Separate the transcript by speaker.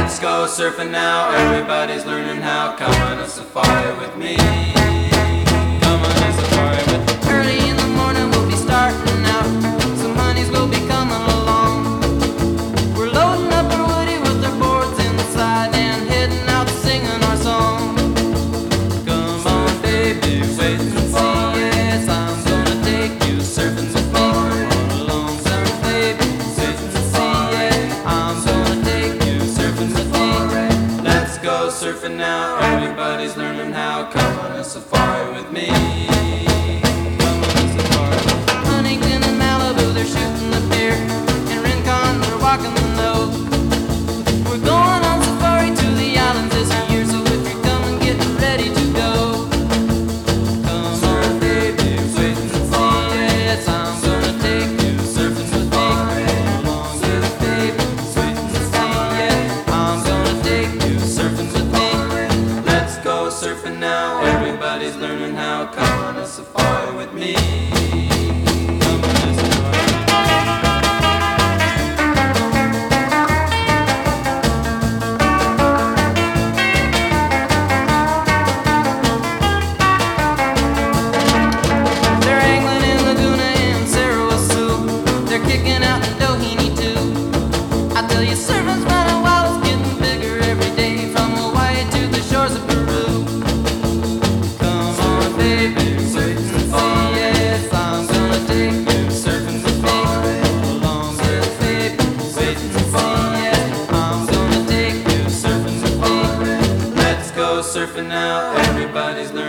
Speaker 1: Let's go surfing now, everybody's learning how. Come on a safari with me. Come on a safari with me.
Speaker 2: Early in the morning we'll be starting out. Some honeys will be coming along. We're loading up our woody with our boards inside and heading out singing our song. Come on baby, wait and see. Yes, I'm gonna take you surfing with me. Come along, surf baby, wait and see. Yeah, I'm gonna take you surfing with me.
Speaker 1: Let's go surfing now, everybody's learning how. Come on a safari with me. Come on a safari with me.
Speaker 2: Huntington and Malibu, they're shooting the pier. In Rincon, they're walking the nose. We're going on safari to the islands this year, so if you're coming, get ready to go. Come on, baby, wait and see. Yes, I'm gonna take you surfing with me. Come along, little baby, wait and see. Yeah, I'm gonna take you surfing with me.
Speaker 1: Let's go surfing now, everybody's learning how. Come on a safari with me. Come on a safari with me.
Speaker 2: They're angling in Laguna and Sarasoo. They're kicking out in Doheny too. I tell you, surfing's running wild, it's getting bigger every day, from Hawaii to the shores of Peru. Come on, baby, wait and see. Yes, I'm gonna take you surfing with me. Come along, little baby, wait and see. Yes, I'm gonna take you surfing with me.
Speaker 1: Let's go surfing now, everybody's learning